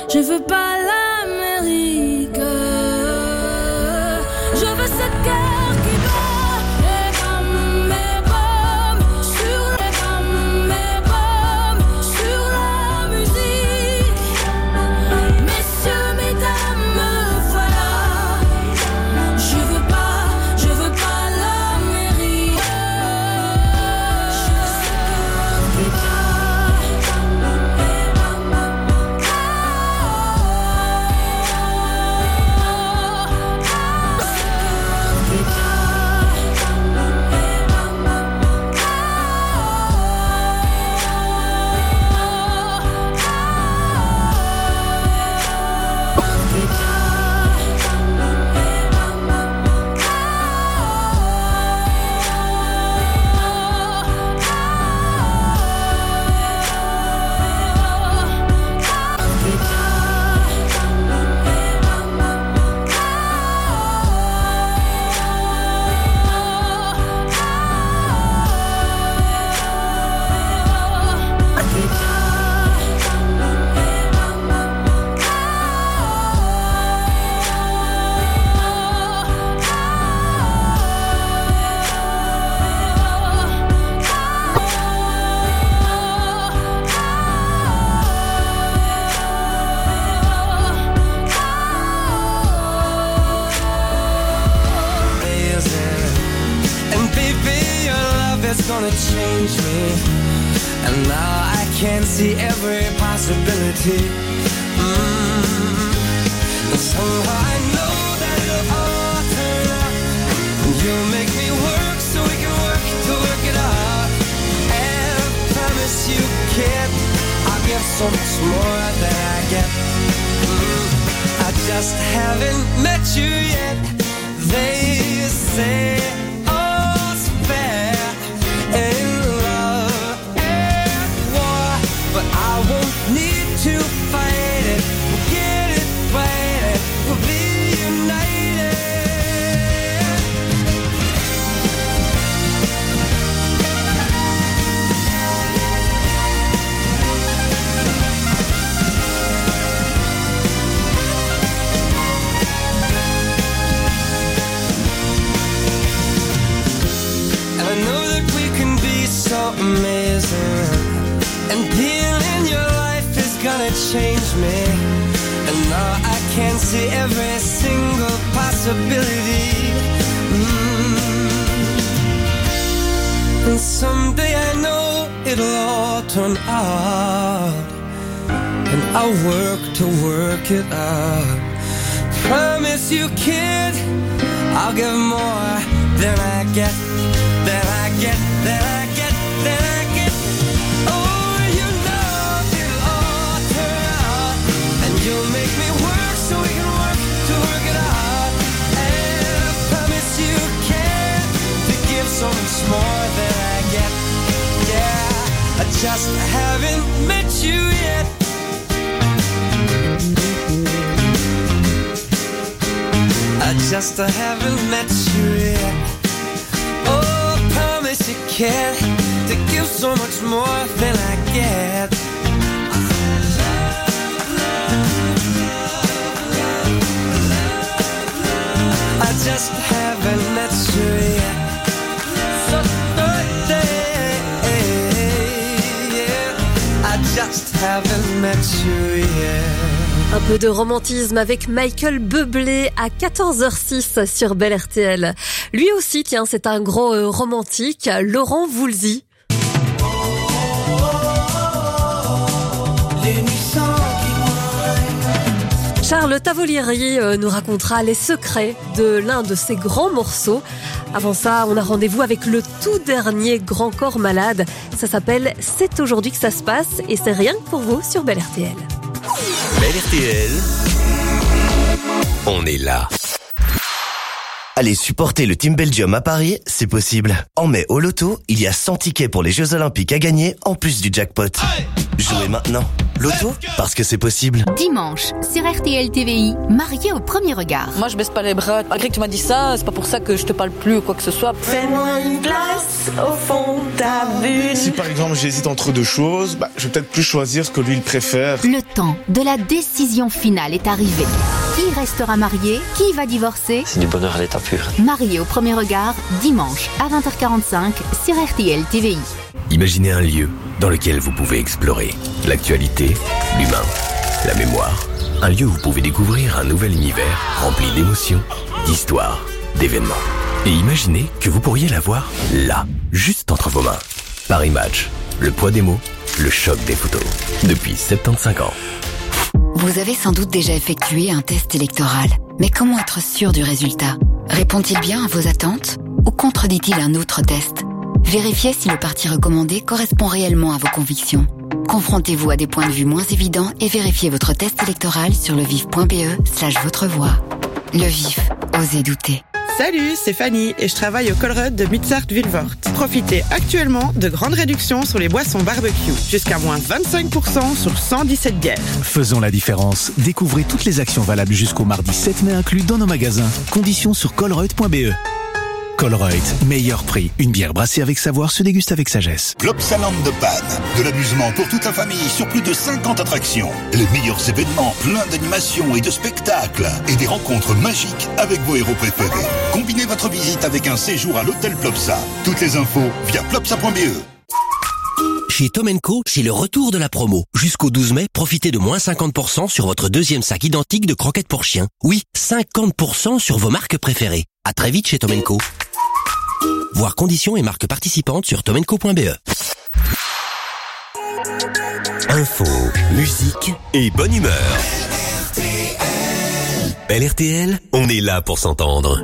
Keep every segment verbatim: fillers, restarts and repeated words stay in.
Je veux pas l'Amérique. Je veux ce cœur qui bat. Et comme mes pommes sur les comme mes pommes sur la musique. Messieurs, mesdames, me voilà. Je veux pas, je veux pas l'Amérique. Je veux ce cœur qui bat. Gonna change me, and now I can see every possibility. Mm. And somehow I know that it'll all turn out, and you'll make me work so we can work to work it out. And I promise you, kid, I'll give so much more than I get. Mm. I just haven't met you yet. They say all's fair in love and war, but I won't need to fight it. We'll get it right, we'll be united. And I know that we can be so amazing, and being in your life is gonna change me. And now I can see every single possibility. Mm. And someday I know it'll all turn out, and I'll work to work it out. Promise you, kid, I'll give more than I get, than I get, than I get, than I get. Oh, you know it'll all turn out, and you'll make me work so we can work to work it out. And I promise you can to give so much more than I get. Yeah, I just haven't met you yet. I just haven't met you yet. Oh, I promise you can to give so much more than I get. I just haven't met you yet. So birthday, yeah. I just haven't met you yet. Un peu de romantisme avec Michael Bublé à quatorze heures six sur Bel R T L. Lui aussi, tiens, c'est un grand euh, romantique, Laurent Voulzy. Charles Tavolieri euh, nous racontera les secrets de l'un de ses grands morceaux. Avant ça, on a rendez-vous avec le tout dernier Grand Corps Malade. Ça s'appelle « C'est aujourd'hui que ça se passe » et c'est rien que pour vous sur Bel R T L. Bel R T L, on est là. Allez supporter le Team Belgium à Paris, c'est possible. En mai au loto, il y a cent tickets pour les Jeux Olympiques à gagner, en plus du jackpot. Jouez maintenant. Loto, parce que c'est possible. Dimanche, sur R T L T V I, marié au premier regard. Moi, je baisse pas les bras. Malgré que tu m'as dit ça, c'est pas pour ça que je te parle plus ou quoi que ce soit. Fais-moi une place au fond de ta bulle. Si par exemple j'hésite entre deux choses, bah, je vais peut-être plus choisir ce que lui il préfère. Le temps de la décision finale est arrivé. Qui restera marié? Qui va divorcer? C'est du bonheur à l'état pur. Marié au premier regard, dimanche à vingt heures quarante-cinq sur R T L T V I. Imaginez un lieu dans lequel vous pouvez explorer l'actualité, l'humain, la mémoire. Un lieu où vous pouvez découvrir un nouvel univers rempli d'émotions, d'histoires, d'événements. Et imaginez que vous pourriez l'avoir là, juste entre vos mains. Paris Match, le poids des mots, le choc des photos. Depuis soixante-quinze ans. Vous avez sans doute déjà effectué un test électoral. Mais comment être sûr du résultat? Répond-il bien à vos attentes? Ou contredit-il un autre test? Vérifiez si le parti recommandé correspond réellement à vos convictions. Confrontez-vous à des points de vue moins évidents et vérifiez votre test électoral sur levif.be slash votre voix. Le Vif, osez douter. Salut, c'est Fanny et je travaille au Colruyt de Mutsart-Vilvoort. Profitez actuellement de grandes réductions sur les boissons barbecue. Jusqu'à moins vingt-cinq pour cent sur cent dix-sept bières. Faisons la différence. Découvrez toutes les actions valables jusqu'au mardi sept mai inclus dans nos magasins. Conditions sur colruyt point b e. Colruyt, meilleur prix. Une bière brassée avec savoir se déguste avec sagesse. Plopsaland de Panne. De l'amusement pour toute la famille sur plus de cinquante attractions. Les meilleurs événements, plein d'animations et de spectacles. Et des rencontres magiques avec vos héros préférés. Combinez votre visite avec un séjour à l'hôtel Plopsa. Toutes les infos via plopsa point b e. Chez Tom and Co, c'est le retour de la promo. Jusqu'au douze mai, profitez de moins cinquante pour cent sur votre deuxième sac identique de croquettes pour chiens. Oui, cinquante pour cent sur vos marques préférées. À très vite chez Tom and Co. Voir conditions et marques participantes sur tom and co point b e. Info, musique et bonne humeur. Belle R T L, on est là pour s'entendre.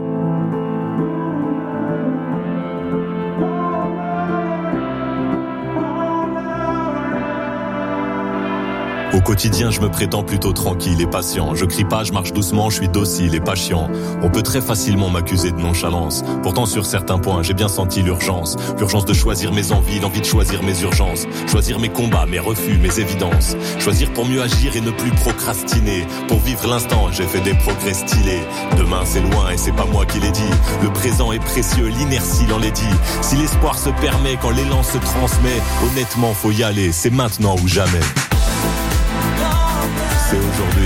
Au quotidien, je me prétends plutôt tranquille et patient. Je crie pas, je marche doucement, je suis docile et pas chiant. On peut très facilement m'accuser de nonchalance. Pourtant, sur certains points, j'ai bien senti l'urgence. L'urgence de choisir mes envies, l'envie de choisir mes urgences. Choisir mes combats, mes refus, mes évidences. Choisir pour mieux agir et ne plus procrastiner. Pour vivre l'instant, j'ai fait des progrès stylés. Demain, c'est loin et c'est pas moi qui l'ai dit. Le présent est précieux, l'inertie l'en l'est dit. Si l'espoir se permet, quand l'élan se transmet, honnêtement, faut y aller. C'est maintenant ou jamais. C'est aujourd'hui.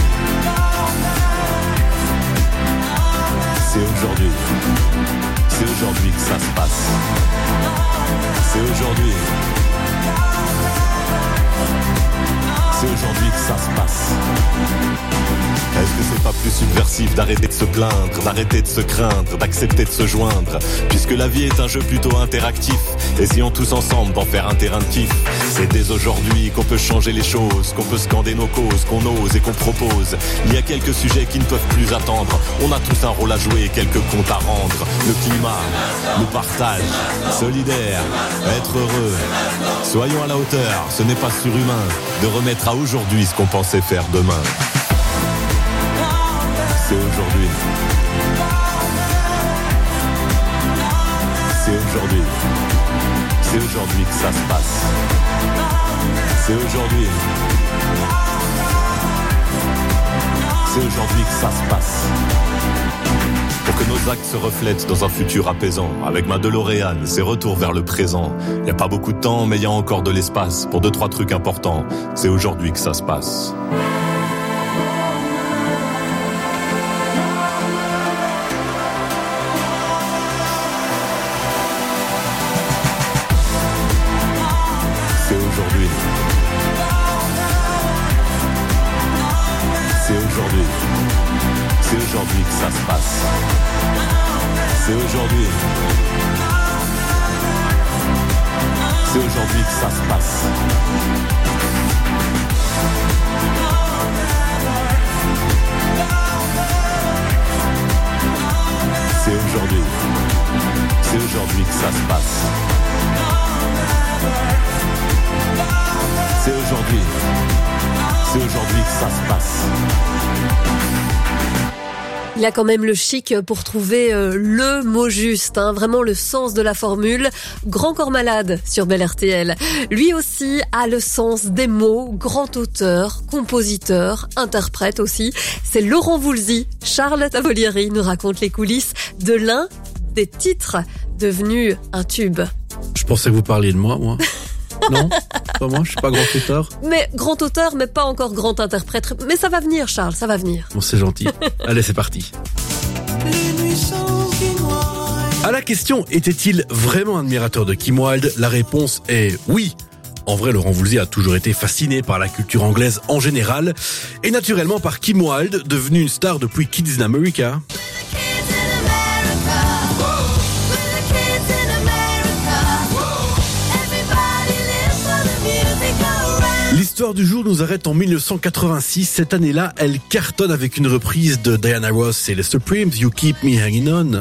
C'est aujourd'hui. C'est aujourd'hui que ça se passe. C'est aujourd'hui. C'est aujourd'hui que ça se passe. Est-ce que c'est pas plus subversif d'arrêter de se plaindre, d'arrêter de se craindre, d'accepter de se joindre? Puisque la vie est un jeu plutôt interactif, essayons tous ensemble d'en faire un terrain de kiff. C'est dès aujourd'hui qu'on peut changer les choses, qu'on peut scander nos causes, qu'on ose et qu'on propose. Il y a quelques sujets qui ne peuvent plus attendre. On a tous un rôle à jouer et quelques comptes à rendre. Le climat, le partage, solidaire, être heureux. Soyons à la hauteur, ce n'est pas surhumain de remettre à aujourd'hui ce qu'on pensait faire demain. C'est aujourd'hui. C'est aujourd'hui. C'est aujourd'hui que ça se passe. C'est aujourd'hui. C'est aujourd'hui que ça se passe. Pour que nos actes se reflètent dans un futur apaisant. Avec ma DeLorean, c'est retour vers le présent. Y a pas beaucoup de temps, mais y a encore de l'espace pour deux, trois trucs importants. C'est aujourd'hui que ça se passe. C'est aujourd'hui que ça se passe. C'est aujourd'hui. C'est aujourd'hui que ça se passe. C'est aujourd'hui. C'est aujourd'hui que ça se passe. C'est aujourd'hui. C'est aujourd'hui que ça se passe. Il a quand même le chic pour trouver euh, le mot juste, hein, vraiment le sens de la formule. Grand corps malade sur Bel R T L. Lui aussi a le sens des mots, grand auteur, compositeur, interprète aussi. C'est Laurent Voulzy. Charles Tavolieri nous raconte les coulisses de l'un des titres devenus un tube. Je pensais que vous parliez de moi, moi. Non, pas moi, je suis pas grand auteur. Mais grand auteur, mais pas encore grand interprète. Mais ça va venir, Charles, ça va venir. Bon, c'est gentil. Allez, c'est parti. À la question, était-il vraiment admirateur de Kim Wilde ? La réponse est oui. En vrai, Laurent Voulzy a toujours été fasciné par la culture anglaise en général, et naturellement par Kim Wilde, devenu une star depuis Kids in America. L'histoire du jour nous arrête en mille neuf cent quatre-vingt-six. Cette année-là, elle cartonne avec une reprise de Diana Ross et les Supremes, You Keep Me Hanging On.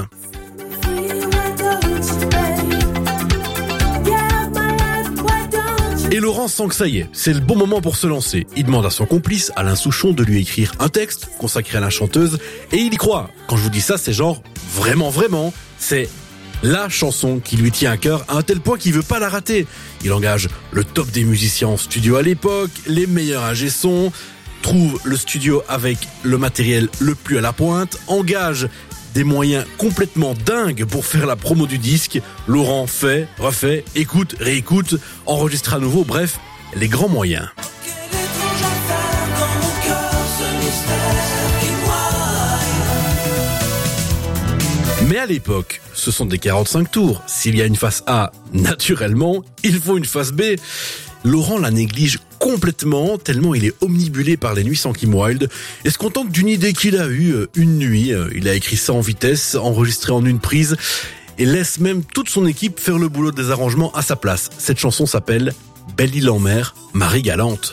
Et Laurent sent que ça y est, c'est le bon moment pour se lancer. Il demande à son complice, Alain Souchon, de lui écrire un texte consacré à la chanteuse, et il y croit. Quand je vous dis ça, c'est genre vraiment, vraiment, c'est la chanson qui lui tient à cœur à un tel point qu'il veut pas la rater. Il engage le top des musiciens en studio à l'époque, les meilleurs ingé son, trouve le studio avec le matériel le plus à la pointe, engage des moyens complètement dingues pour faire la promo du disque. Laurent fait, refait, écoute, réécoute, enregistre à nouveau, bref, les grands moyens. Mais à l'époque, ce sont des quarante-cinq tours. S'il y a une face A, naturellement, il faut une face B. Laurent la néglige complètement, tellement il est omnibulé par les nuits sans Kim Wilde, et se contente d'une idée qu'il a eue une nuit. Il a écrit ça en vitesse, enregistré en une prise, et laisse même toute son équipe faire le boulot des arrangements à sa place. Cette chanson s'appelle Belle-Île-en-Mer, Marie Galante.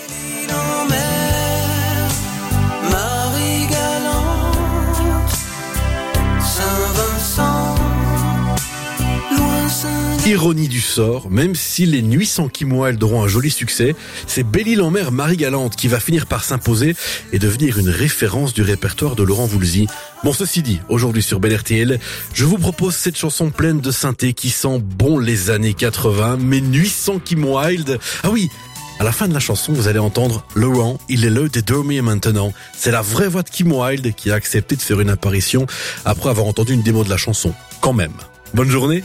Ironie du sort, même si les nuits sans Kim Wilde auront un joli succès, c'est Belle-Île-en-Mer, Marie Galante qui va finir par s'imposer et devenir une référence du répertoire de Laurent Voulzy. Bon, ceci dit, aujourd'hui sur Bel R T L, je vous propose cette chanson pleine de synthé qui sent bon les années quatre-vingts, mais nuits sans Kim Wilde. Ah oui, à la fin de la chanson, vous allez entendre Laurent, il est l'heure de dormir maintenant. C'est la vraie voix de Kim Wilde qui a accepté de faire une apparition après avoir entendu une démo de la chanson. Quand même. Bonne journée.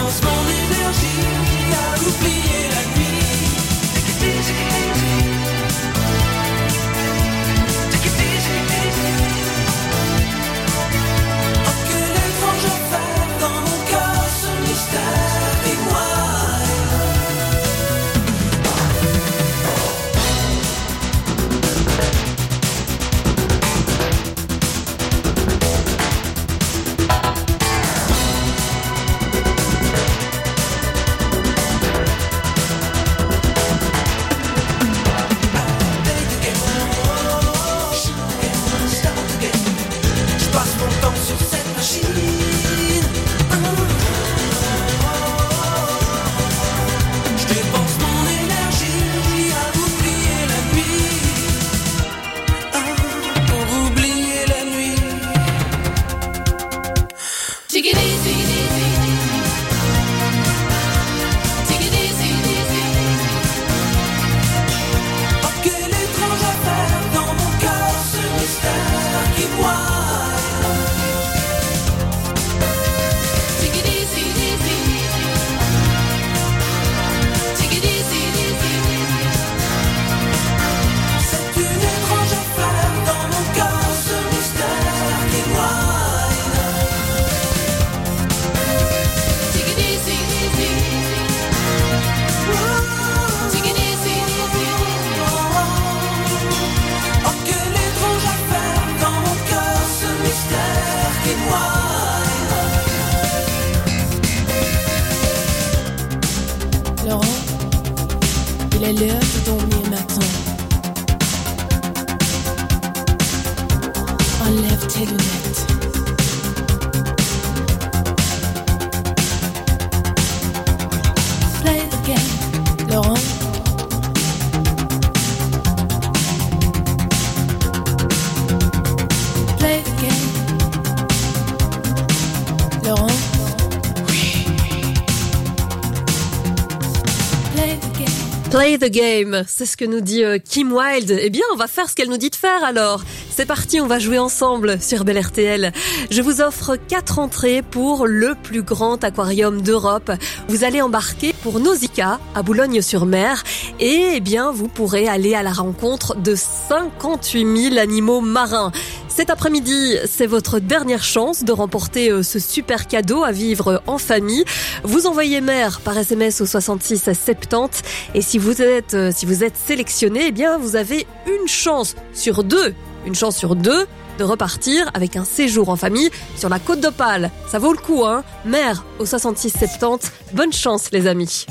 dépense mon énergie à oublier la nuit. Take it easy, take it easy, oh, quelle étrange affaire dans mon cœur, ce mystère et moi. Il est l'heure de dormir maintenant. Enlève tes lunettes. Play the game, Laurent. Play the game, Laurent. Play the game, c'est ce que nous dit euh, Kim Wilde. Eh bien, on va faire ce qu'elle nous dit de faire alors. C'est parti, on va jouer ensemble sur Bel R T L. Je vous offre quatre entrées pour le plus grand aquarium d'Europe. Vous allez embarquer pour Nausicaa à Boulogne-sur-Mer et eh bien, vous pourrez aller à la rencontre de cinquante-huit mille animaux marins. Cet après-midi, c'est votre dernière chance de remporter ce super cadeau à vivre en famille. Vous envoyez mère par S M S au soixante-six soixante-dix et si vous êtes si vous êtes sélectionné, eh bien vous avez une chance sur deux, une chance sur deux de repartir avec un séjour en famille sur la Côte d'Opale. Ça vaut le coup, hein. Mère au soixante-six soixante-dix. Bonne chance les amis.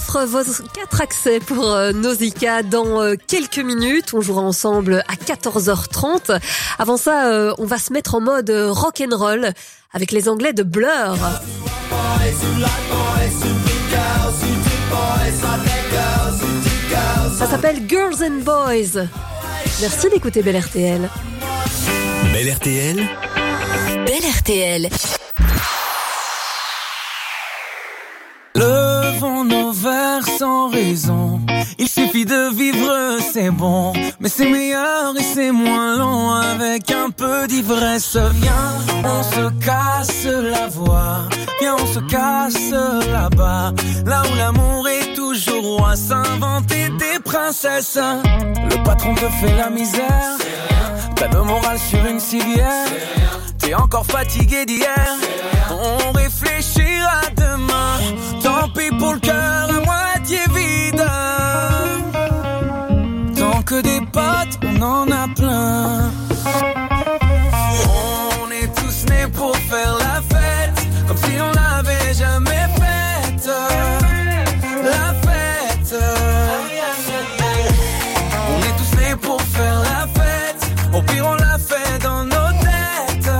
offre vos quatre accès pour euh, Nausicaa dans euh, quelques minutes. On jouera ensemble à quatorze heures trente. Avant ça, euh, on va se mettre en mode rock'n'roll avec les Anglais de Blur. Ça s'appelle Girls and Boys. Merci d'écouter Bel R T L. Bel R T L. Bel R T L. Levons nos verres sans raison. Il suffit de vivre, c'est bon. Mais c'est meilleur et c'est moins long avec un peu d'ivresse. Viens, on se casse la voix. Viens, on se casse là-bas. Là où l'amour est toujours roi. S'inventer des princesses. Le patron te fait la misère. T'as le moral sur une civière. T'es encore fatigué d'hier. On réfléchira demain. Tant pis pour le cœur à moitié vide. Tant que des potes, on en a plein. On est tous nés pour faire la fête, comme si on l'avait jamais faite. La fête. On est tous nés pour faire la fête. Au pire on l'a fait dans nos têtes,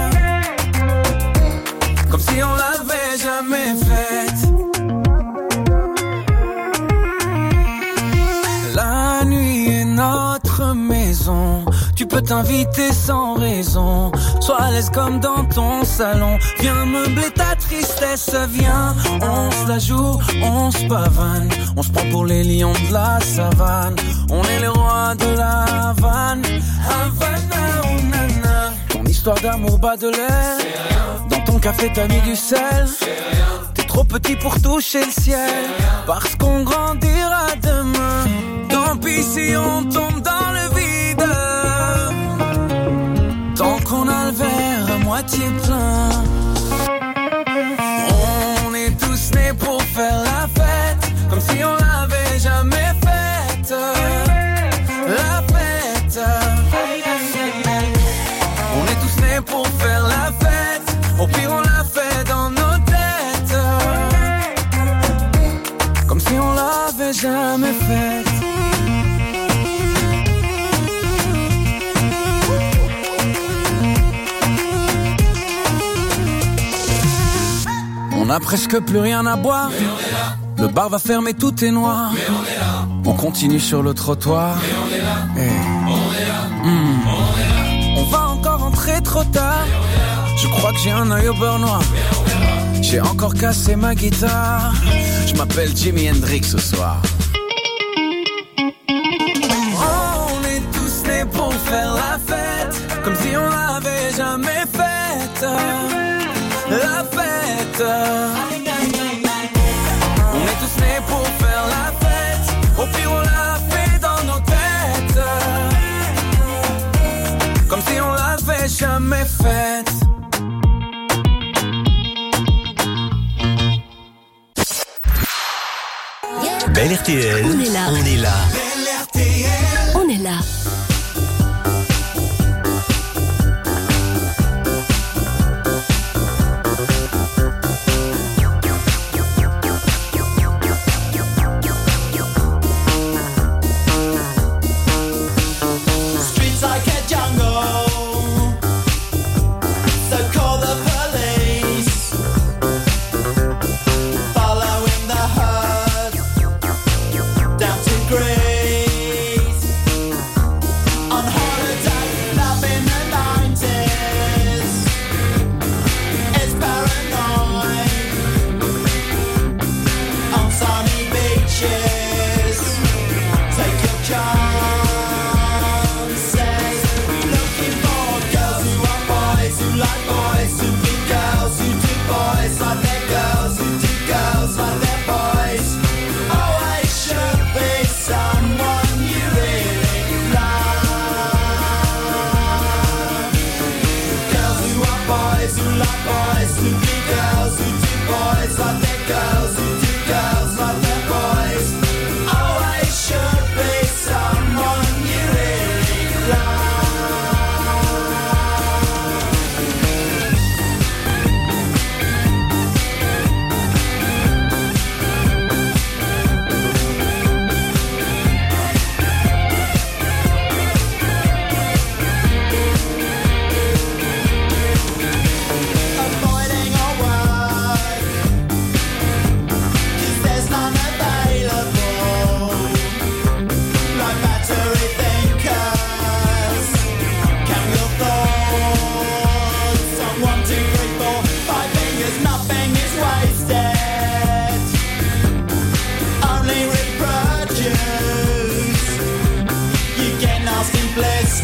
comme si on l'avait jamais faite. La nuit est notre maison. Tu peux t'inviter sans raison. Sois à l'aise comme dans ton salon. Viens meubler ta tristesse. Viens, on se la joue, on se pavane. On se prend pour les lions de la savane. On est les rois de la Havane. Havana, oh nana. Ton histoire d'amour bat de l'air. Dans ton café t'as mis du sel. T'es trop petit pour toucher le ciel. Parce qu'on grandira demain. Tant pis si on tombe dans le vide. Tant qu'on a le verre à moitié plein. On est tous nés pour faire la fête, comme si on l'avait jamais faite. La fête. On est tous nés pour faire la fête. Au pire on l'a fait dans nos têtes, comme si on l'avait jamais faite. On a presque plus rien à boire. Le bar va fermer, tout est noir. On, on continue sur le trottoir. On, est là. Hey. On, est là. Mmh. On, est là. On va encore rentrer trop tard. Je crois que j'ai un œil au beurre noir. J'ai encore cassé ma guitare. Je m'appelle Jimi Hendrix ce soir. On est tous nés pour faire la fête, comme si on l'avait jamais faite. La fête. On est tous nés pour faire la fête. Au pire on l'a fait dans nos têtes, comme si on l'avait jamais faite. Bel R T L, On est là. On est là. Bel R T L. On est là. Down to grace.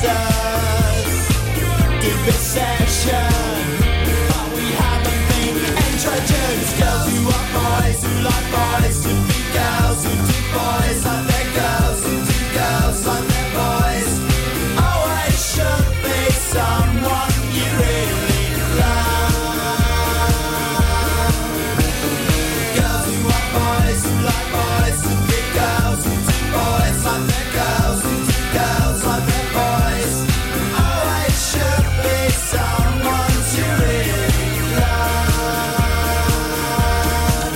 us to possession. But we haven't been androgynous. Girls who are boys, who like boys, to be girls who do boys like their girls, who do girls like their boys. Always should be someone you really love. Girls who are boys, who like boys, to be girls who do boys like their girls, who do girls like their boys. Always should be someone you really love.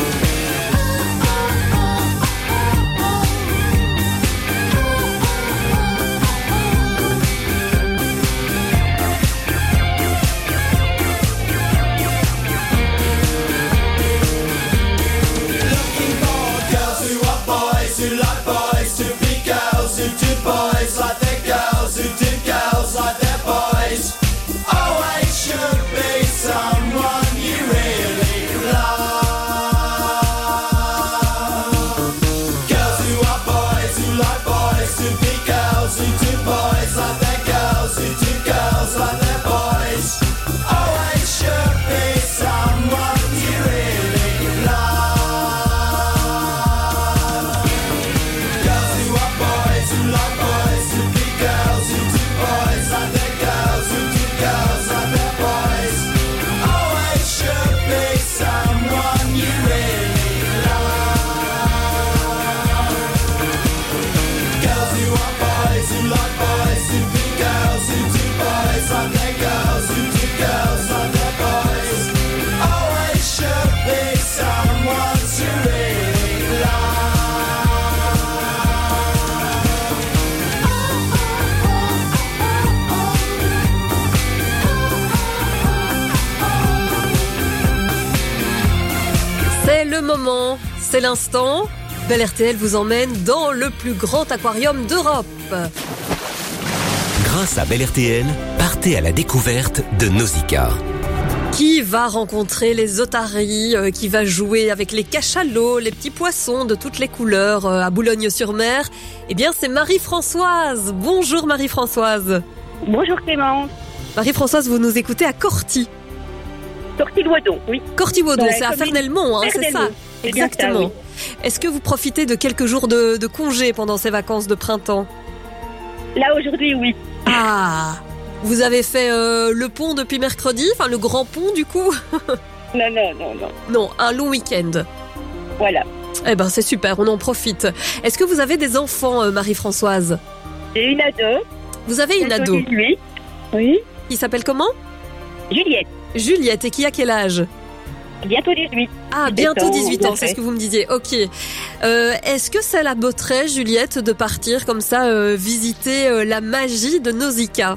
Looking for girls who are boys, who like boys, to be girls who do boys like their girls, who do girls like their boys. Always should be someone you really love. Girls who are boys, who like boys, to be girls who do boys like their girls, who do girls like their boys. Always should be someone you really love. Girls who are boys, who like boys, to be girls who do boys like their girls, who do girls like their boys. Always should be someone you really love. Girls who are boys, who like boys, to be girls who do boys like their girls, who do girls like their boys. Always should be someone to really C'est le moment, c'est l'instant. Bel R T L vous emmène dans le plus grand aquarium d'Europe. Grâce à Bel R T L, partez à la découverte de Nausicaa. Qui va rencontrer les otaries, euh, qui va jouer avec les cachalots, les petits poissons de toutes les couleurs euh, à Boulogne-sur-Mer? Eh bien, c'est Marie-Françoise. Bonjour Marie-Françoise. Bonjour Clémence. Marie-Françoise, vous nous écoutez à Corty. Corty-Boidon, oui. Corty-Boidon, Dans la c'est à commune Fernelmont, hein, c'est ça? Fernelmont. C'est bien Exactement. ça, oui. Est-ce que vous profitez de quelques jours de, de congé pendant ces vacances de printemps? Là, aujourd'hui, oui. Ah, vous avez fait euh, le pont depuis mercredi, enfin le grand pont du coup? Non, non, non, non. Non, un long week-end. Voilà. Eh ben c'est super, on en profite. Est-ce que vous avez des enfants, euh, Marie-Françoise? J'ai une ado. Vous avez une ado? dix-huit. Oui. Qui s'appelle comment? Juliette. Juliette, et qui a quel âge? Bientôt dix-huit. Ah, bientôt dix-huit ans, bien c'est fait. ce que vous me disiez. Ok. Euh, est-ce que ça la botterait, Juliette, de partir comme ça euh, visiter euh, la magie de Nausicaa?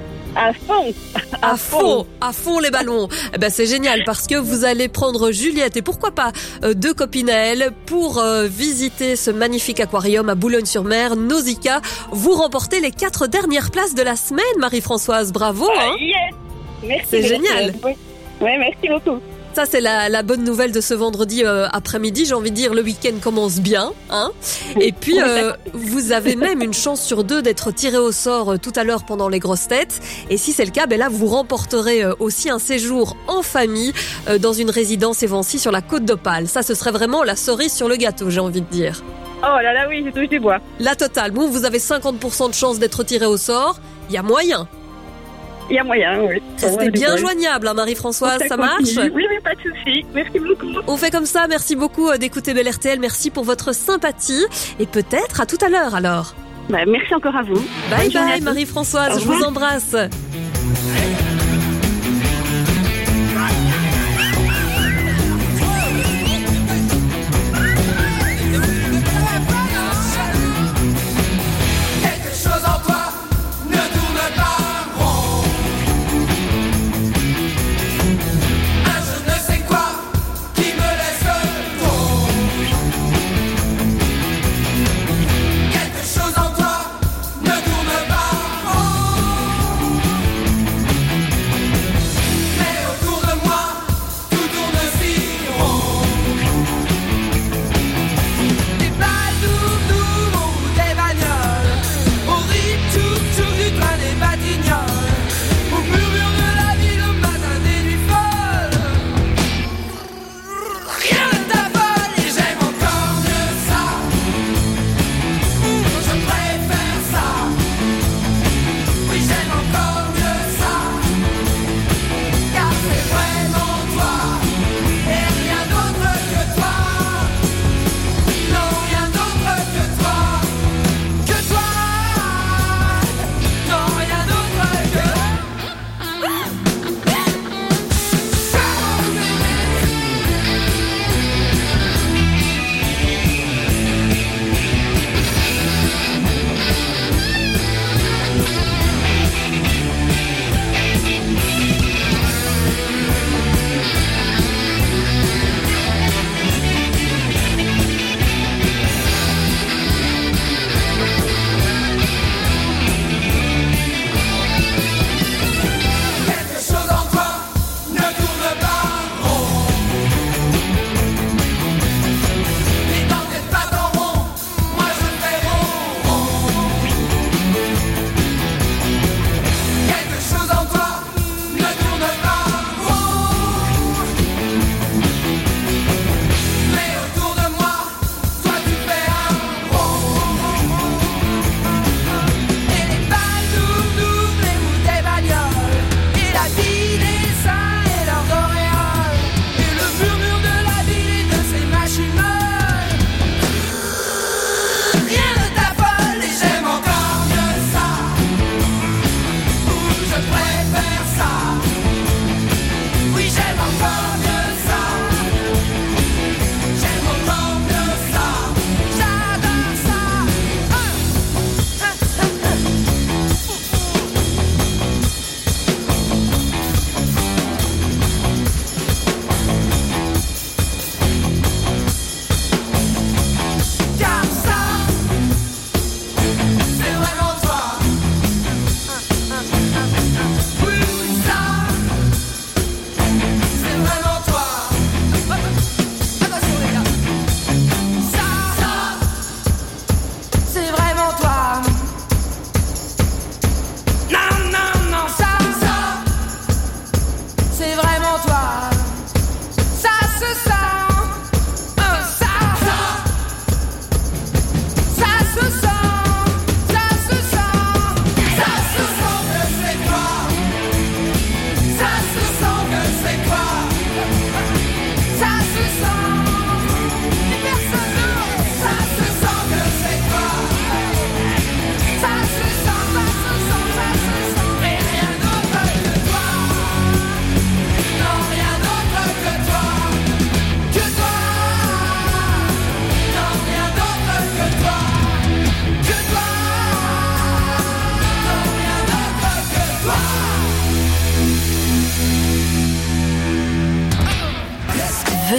À fond. À fond, à fond les ballons. Eh ben c'est génial parce que vous allez prendre Juliette et pourquoi pas euh, deux copines à elle pour euh, visiter ce magnifique aquarium à Boulogne-sur-Mer, Nausicaa. Vous remportez les quatre dernières places de la semaine, Marie-Françoise. Bravo, hein? Yes. Merci. C'est merci. génial. Oui, ouais, merci beaucoup. Ça, c'est la, la bonne nouvelle de ce vendredi euh, après-midi. J'ai envie de dire, le week-end commence bien, hein. Et puis, euh, vous avez même une chance sur deux d'être tiré au sort euh, tout à l'heure pendant les grosses têtes. Et si c'est le cas, ben là, vous remporterez euh, aussi un séjour en famille euh, dans une résidence Evancy sur la Côte d'Opale. Ça, ce serait vraiment la cerise sur le gâteau, j'ai envie de dire. Oh là là, oui, je touche du bois. La totale. Bon, vous avez cinquante pour cent de chance d'être tiré au sort. Il y a moyen. Il y a moyen, oui. Restez bien joignable, hein, Marie-Françoise, ça marche? Oui, oui, pas de souci. Merci beaucoup. On fait comme ça, merci beaucoup d'écouter Bel R T L, merci pour votre sympathie et peut-être à tout à l'heure alors. Bah, merci encore à vous. Bye bye Marie-Françoise, je vous embrasse. Quelque chose en toi ne tourne pas rond. Un je ne sais quoi qui me laisse trop. Quelque chose en toi ne tourne pas rond.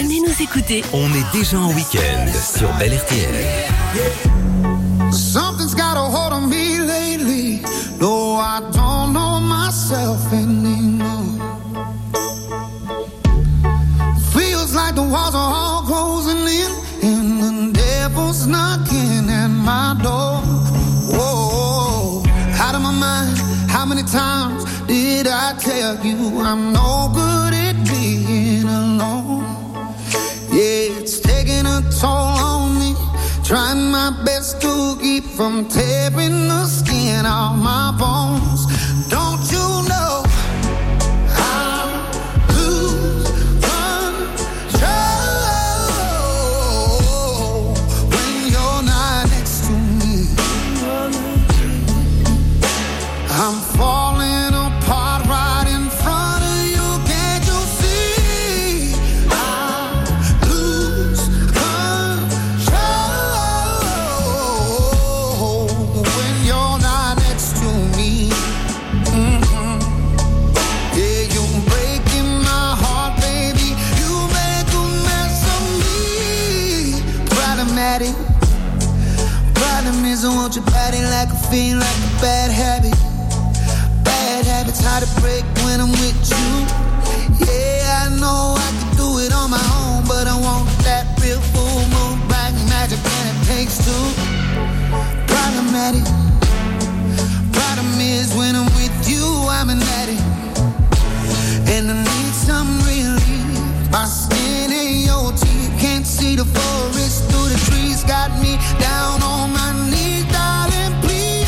Venez nous écouter. On est déjà en week-end sur Bel R T L. Something's got a hold on me lately. No, I don't know myself anymore. Feels like the walls are all closing in, and the devil's knocking at my door. Whoa, out of my mind. How many times did I tell you I'm no good at being alone? Yeah, it's taking a toll on me. Trying my best to keep from tearing the skin off my bones. Don't you know I lose control when you're not next to me? I'm falling apart right in front of you. Can't you see? I lose control when you're not next to me. Mm-hmm. Yeah, you're breaking my heart, baby. You make a mess of me. Problematic. Problem is, I want your body like a fiend, like a bad habit. Bad habits hard to break when I'm with you. Yeah, I know I can do it on my own, but I want that real full moon black magic, and it takes two. Problematic. Problem is when I'm with you, I'm an addict, and I need some relief. My skin and your teeth can't see the forest through the trees. Got me down on my knees, darling, please.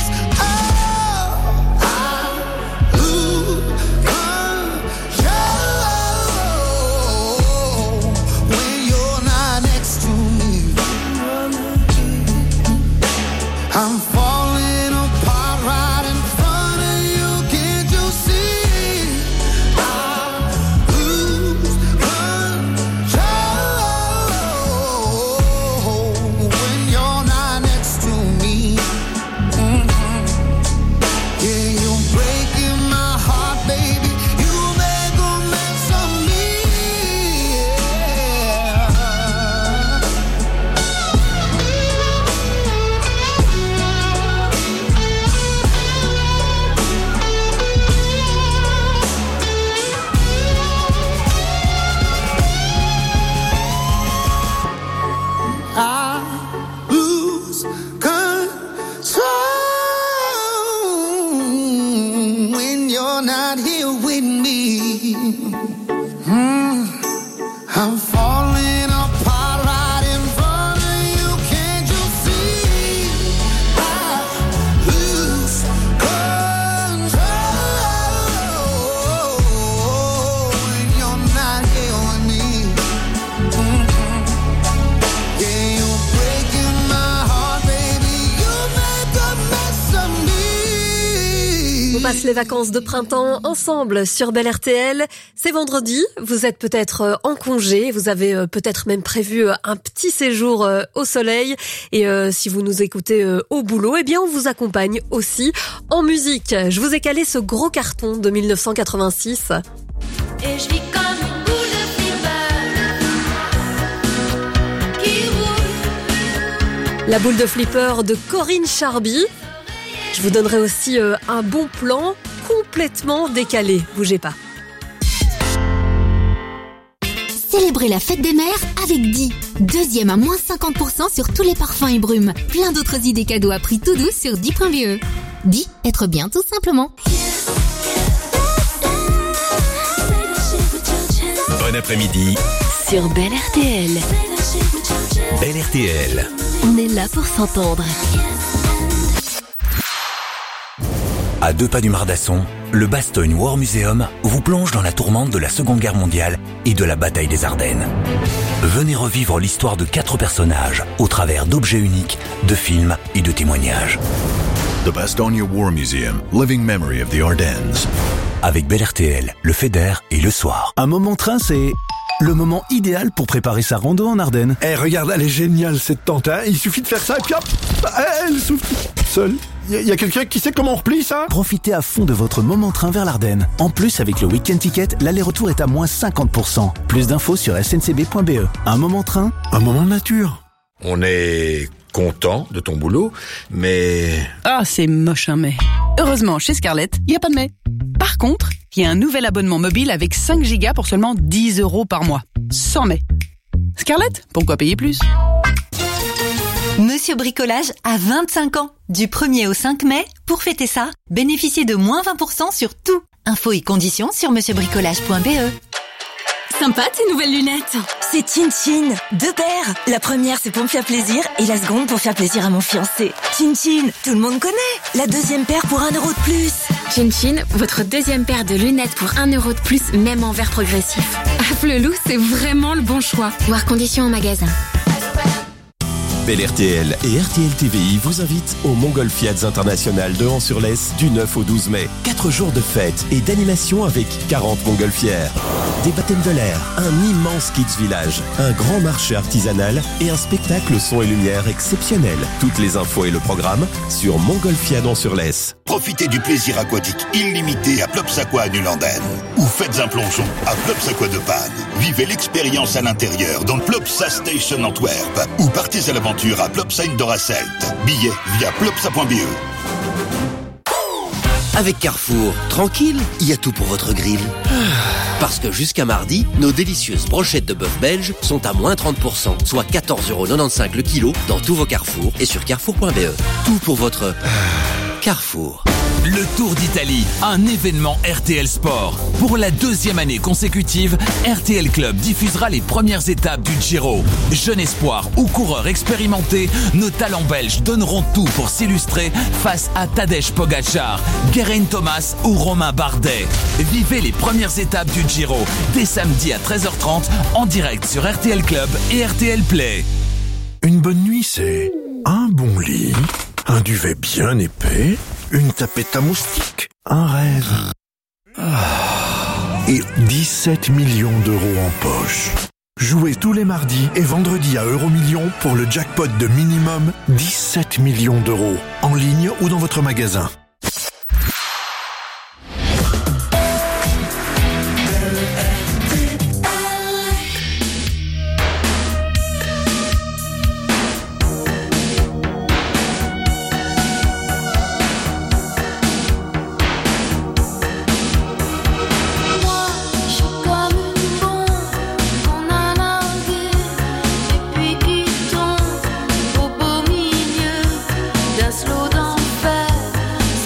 I'm falling apart right in front of you. Can't you see? I lose control when you're not next to me. Mm-hmm. Yeah, you're breaking my heart, baby. You make a mess of me. I lose control when you're not here with me. Mm. I'm falling apart right in front of you. Can't you see? I lose control when you're not here with me. Mm. Yeah, you're breaking my heart, baby. You make a mess of me. On passe les vacances de printemps ensemble sur Bel R T L. C'est vendredi, vous êtes peut-être en congé, vous avez peut-être même prévu un petit séjour au soleil. Et euh, si vous nous écoutez au boulot, eh bien on vous accompagne aussi en musique. Je vous ai calé ce gros carton de mille neuf cent quatre-vingt-six. Et je vis comme une boule de flipper qui roule. La boule de flipper de Corinne Charby. Je vous donnerai aussi euh, un bon plan complètement décalé. Bougez pas. Célébrez la fête des mères avec Di. Deuxième à moins cinquante pour cent sur tous les parfums et brumes. Plein d'autres idées cadeaux à prix tout doux sur di point b e. Di, être bien tout simplement. Bon après-midi Sur Bel R T L. Bel R T L. On est là pour s'entendre. À deux pas du Mardasson, le Bastogne War Museum vous plonge dans la tourmente de la Seconde Guerre mondiale et de la bataille des Ardennes. Venez revivre l'histoire de quatre personnages au travers d'objets uniques, de films et de témoignages. The Bastogne War Museum, Living Memory of the Ardennes. Avec Bel R T L, le Feder et le soir. Un moment train, c'est le moment idéal pour préparer sa rando en Ardennes. Eh, regarde, elle est géniale cette tente, hein. Il suffit de faire ça et puis hop, elle souffle seule. y a, y a quelqu'un qui sait comment on replie ça? Profitez à fond de votre moment train vers l'Ardenne. En plus, avec le Week-end Ticket, l'aller-retour est à moins cinquante pour cent. Plus d'infos sur s n c b point b e. Un moment train, un moment nature. On est content de ton boulot, mais... Ah, c'est moche un mais. Heureusement, chez Scarlett, il n'y a pas de mais. Par contre, il y a un nouvel abonnement mobile avec cinq gigas pour seulement dix euros par mois. Sans mais. Scarlett, pourquoi payer plus? Monsieur Bricolage a vingt-cinq ans. Du premier au cinq mai, pour fêter ça, bénéficiez de moins vingt pour cent sur tout. Infos et conditions sur monsieur bricolage point b e. Sympa tes nouvelles lunettes. C'est Chin Chin, deux paires. La première c'est pour me faire plaisir et la seconde pour faire plaisir à mon fiancé. Chin Chin, tout le monde connaît. La deuxième paire pour un euro de plus. Chin Chin, votre deuxième paire de lunettes pour un euro de plus, même en verre progressif. Afflelou, c'est vraiment le bon choix. Voir conditions en magasin. Bel R T L et R T L T V I vous invitent au Montgolfiades International de Hans-sur-Lesse du neuf au douze mai. Quatre jours de fête et d'animation avec quarante montgolfières. Des baptêmes de l'air, un immense kids village, un grand marché artisanal et un spectacle son et lumière exceptionnel. Toutes les infos et le programme sur Montgolfiades Hans-sur-Lesse. Profitez du plaisir aquatique illimité à Plops Aqua à Nulanden. Ou faites un plongeon à Plops Aqua de Panne. Vivez l'expérience à l'intérieur dans le Plopsa Station Antwerp. Ou partez à l'aventure à Plopsa Indoor Celt. Billets via plopsa point b e. Avec Carrefour, tranquille, il y a tout pour votre grill. Parce que jusqu'à mardi, nos délicieuses brochettes de bœuf belge sont à moins trente pour cent, soit quatorze euros quatre-vingt-quinze le kilo dans tous vos Carrefour et sur carrefour point b e. Tout pour votre Carrefour. Le Tour d'Italie, un événement R T L Sport. Pour la deuxième année consécutive, R T L Club diffusera les premières étapes du Giro. Jeune espoir ou coureur expérimenté, nos talents belges donneront tout pour s'illustrer face à Tadej Pogacar, Geraint Thomas ou Romain Bardet. Vivez les premières étapes du Giro dès samedi à treize heures trente en direct sur R T L Club et R T L Play. Une bonne nuit, c'est un bon lit, un duvet bien épais, une tapette à moustiques, un rêve. Ah. Et dix-sept millions d'euros en poche. Jouez tous les mardis et vendredis à Euromillions pour le jackpot de minimum dix-sept millions d'euros. En ligne ou dans votre magasin. Slow d'enfer,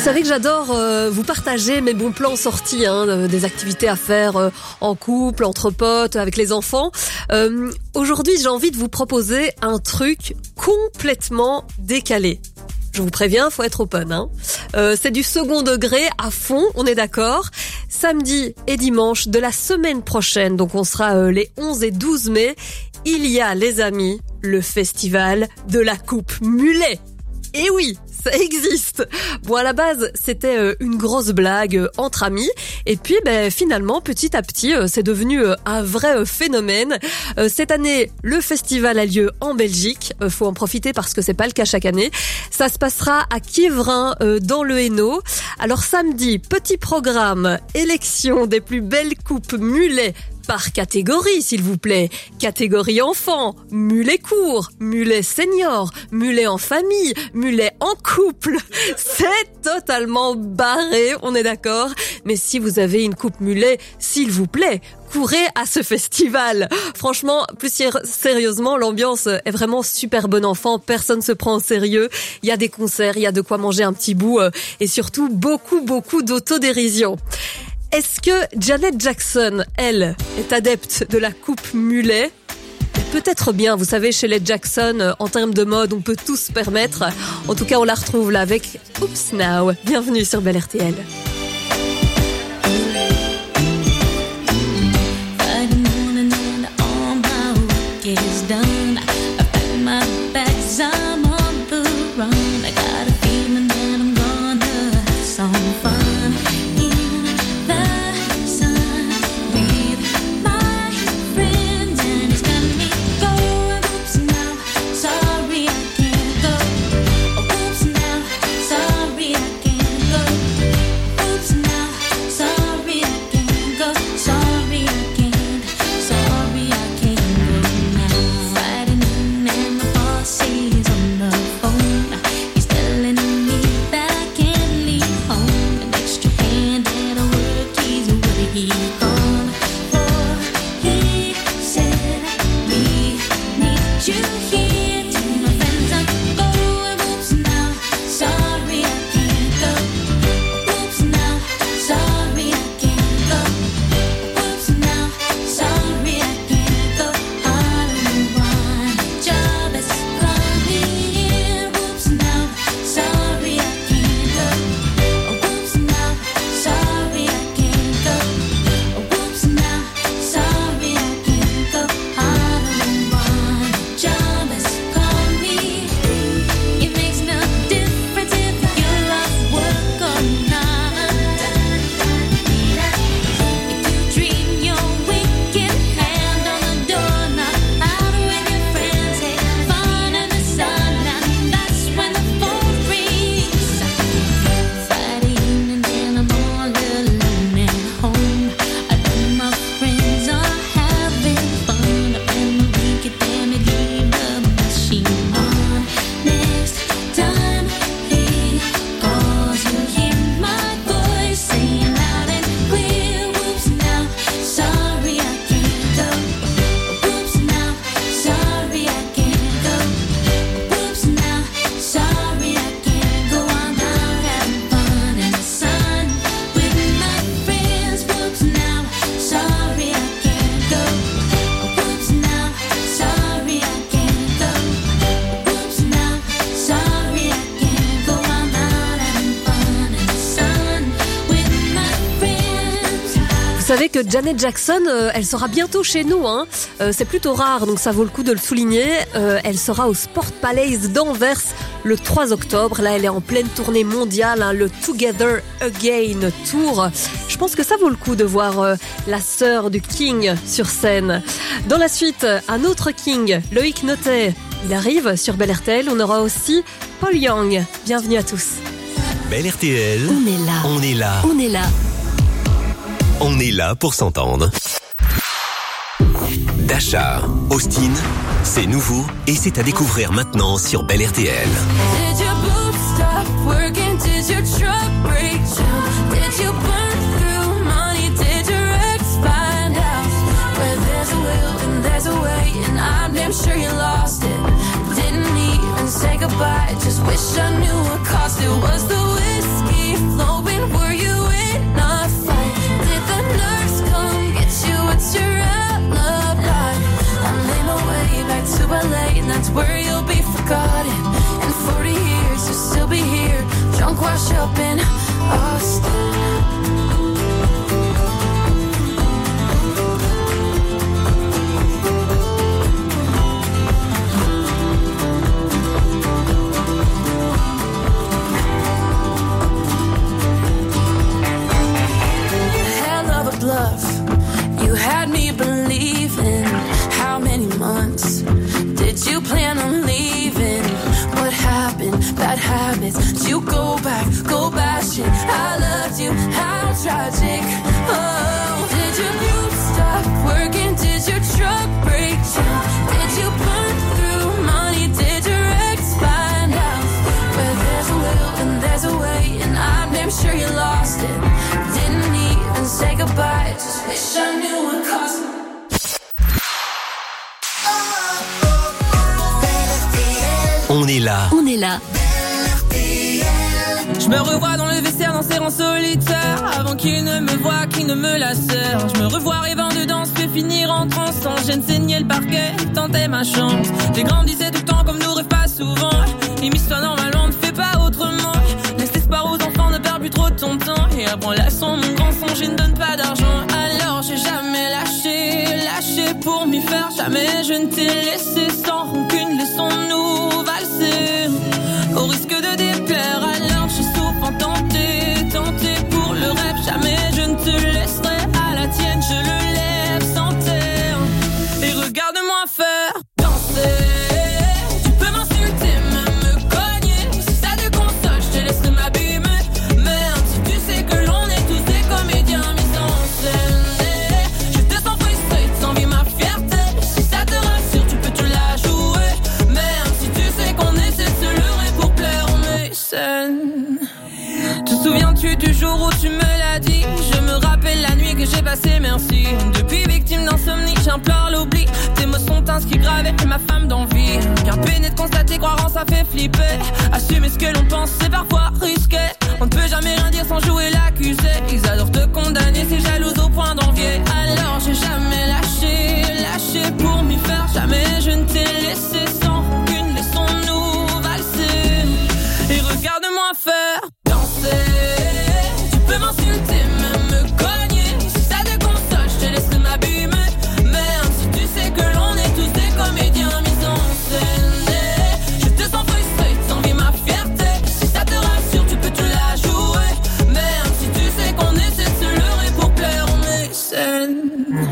Vous savez que j'adore euh, vous partager mes bons plans sortis, hein, euh, des activités à faire euh, en couple, entre potes, avec les enfants. Euh, aujourd'hui, j'ai envie de vous proposer un truc complètement décalé. Je vous préviens, faut être open. Hein. Euh, c'est du second degré à fond, on est d'accord. Samedi et dimanche de la semaine prochaine, donc on sera euh, les onze et douze mai, il y a, les amis, le festival de la coupe mulet. Et oui, ça existe. Bon, à la base, c'était euh, une grosse blague euh, entre amis. Et puis, ben, finalement, petit à petit, euh, c'est devenu euh, un vrai euh, phénomène. Euh, cette année, le festival a lieu en Belgique. Euh, faut en profiter parce que c'est pas le cas chaque année. Ça se passera à Quievrin, euh, dans le Hainaut. Alors, samedi, petit programme, élection des plus belles coupes mulets par catégorie, s'il vous plaît. Catégorie enfant, mulet court, mulet senior, mulet en famille, mulet en couple. C'est totalement barré, on est d'accord. Mais si vous avez une coupe mulet, s'il vous plaît, courez à ce festival. Franchement, plus sérieusement, l'ambiance est vraiment super bon enfant. Personne se prend au sérieux. Il y a des concerts, il y a de quoi manger un petit bout, et surtout beaucoup, beaucoup d'autodérision. Est-ce que Janet Jackson, elle, est adepte de la coupe mulet ? Peut-être bien, vous savez, chez les Jackson, en termes de mode, on peut tout se permettre. En tout cas, on la retrouve là avec Oops Now. Bienvenue sur Belle R T L. Vous savez que Janet Jackson, euh, elle sera bientôt chez nous. Hein. Euh, c'est plutôt rare, donc ça vaut le coup de le souligner. Euh, elle sera au Sport Palace d'Anvers le trois octobre. Là, elle est en pleine tournée mondiale, hein, le Together Again Tour. Je pense que ça vaut le coup de voir euh, la sœur du King sur scène. Dans la suite, un autre King, Loïc Notet. Il arrive sur Belle R T L. On aura aussi Paul Young. Bienvenue à tous. Belle R T L. On est là. On est là. On est là. On est là pour s'entendre. Dasha, Austin, c'est nouveau et c'est à découvrir maintenant sur Belle R T L. Did your boobs stop working? Did your truck break down? Did you burn through money? Did your ex find out? Where there's a will and there's a way, and I'm damn sure you lost it. Didn't even say goodbye, just wish I knew what cost it. Was the whiskey it's your alibi. I made my way back to L A, and that's where you'll be forgotten. In forty years, you'll still be here, drunk, washed up in Austin. Bluff. You had me believing. How many months did you plan on leaving? What happened? Bad habits. Did you go back? Go bashing. I loved you. How tragic. Oh, did your boot stop working? Did your truck break down? Did you burn through money? Did your ex find out? Where there's a will and there's a way, and I'm damn sure you lost it. Didn't even say goodbye. Just wish I knew what cost me. On est là. On est là. Je me revois dans le vestiaire danser en solitaire, avant qu'il ne me voie, qu'il ne me la serre. Je me revois rêvant de danse, fait finir en transe, sans gêne, saigner le parquet, tenter ma chance. J'ai grandissé tout le temps comme nous rêve pas souvent. Immisce-toi normalement, ne fais pas autrement. Laisse l'espoir aux enfants, ne perds plus trop de ton temps. Et apprends la leçon, mon grand son, je ne donne pas d'argent. Alors j'ai jamais lâché, lâché pour m'y faire. Jamais je ne t'ai laissé sans rancune, laissons-nous valser. Au risque de déplaire, alors j'ai souvent tenté, tenté pour le rêve. Jamais je ne te laisserai à la tienne, je le lève sans terre. Et regarde-moi faire danser. Tu peux m'insulter, même me cogner. Si ça te console, je te laisserai m'abîmer. Merde, si tu sais que l'on est tous des comédiens mis en scène. Je te sens frustré, t'envies ma fierté. Si ça te rassure, tu peux te la jouer. Merde, si tu sais qu'on essaie de se leurrer pour plaire aux mécènes. Te souviens-tu du jour où tu me l'as dit? Je me rappelle la nuit que j'ai passée, merci. Depuis victime d'insomnie, j'implore l'oubli. Tes mots sont inscrits gravés, ma femme d'envie. Car peiner de constater, croire en ça fait flipper. Assumer ce que l'on pense, c'est parfois risqué. On ne peut jamais rien dire sans jouer l'accusé. Ils adorent te condamner, c'est jaloux au point d'envier. Alors j'ai jamais lâché, lâché pour m'y faire. Jamais je ne t'ai laissé sans rancune, laissons-nous valser. Et regarde-moi faire danser. Tu peux m'insulter, même me cogner. Si ça te console, je te laisserai m'abîmer. Merde, si tu sais que l'on est tous des comédiens mis en scène. Je te sens frustré, t'envies ma fierté. Si ça te rassure, tu peux te la jouer. Merde, si tu sais qu'on essaie de se leurrer pour plaire aux mécènes.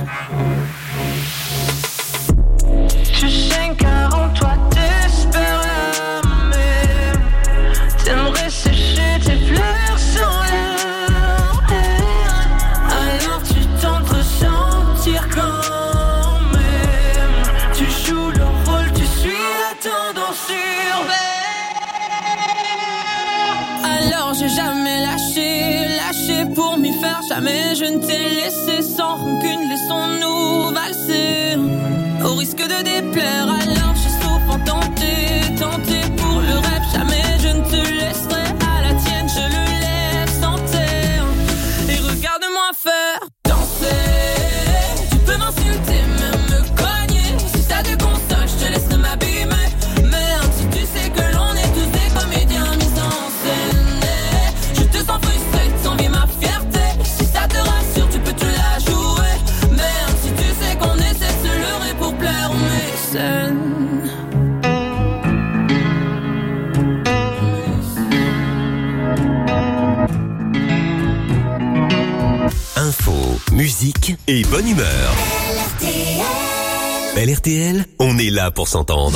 Tu sais car en toi t'espères l'âme. T'aimerais sécher tes pleurs sans l'heure. Alors tu tentes de ressentir quand même. Tu joues le rôle, tu suis la tendance urbaine. Alors j'ai jamais lâché, lâché pour m'y faire. Jamais je ne t'ai laissé sans rancune, laissons-nous valser. Au risque de déplaire, alors j'ai souvent tenté, tenté pour le rêve. Jamais je ne te laisserai à la tienne, je le lève sans terre. Et regarde-moi faire danser. Tu peux m'insulter, même me cogner. Si ça te console, je te laisserai m'abîmer. Merde, si tu sais que l'on est tous des comédiens mis en scène. Je te sens frustré, t'envies ma fierté. Si ça te rassure, tu peux te la jouer. Merde, si tu sais qu'on essaie de se leurrer pour plaire aux mécènes. Info, musique et bonne humeur. Belle R T L, on est là pour s'entendre.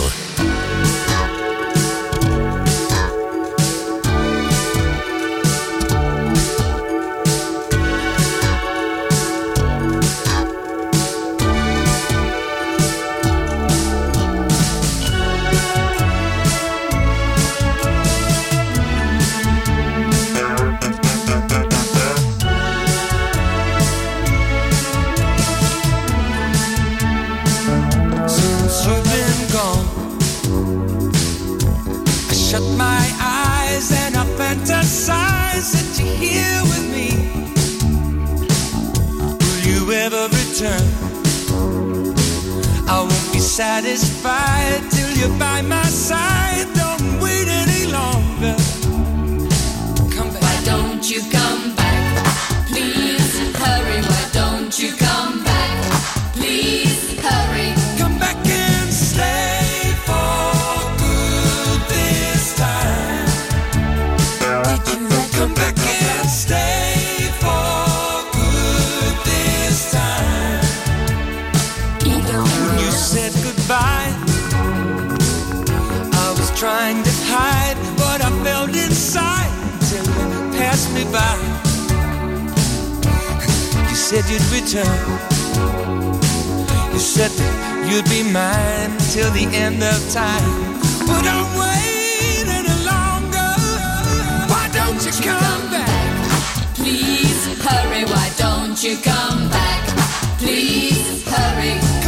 Since you've been gone, I shut my eyes and I fantasize that you're here with me. Will you ever return? satisfied till you're by my side. Don't wait any longer. Come back. Why don't you come back? Please hurry. Why don't you come back? Please hurry. Come back and stay for good this time. Did you let Come back and stay for good this time. You said goodbye. I was trying to hide what I felt inside till you passed me by. You said you'd return. You said that you'd be mine till the end of time. But I'm waiting any longer. Why don't you come back? Please hurry. Why don't you come back? Please hurry.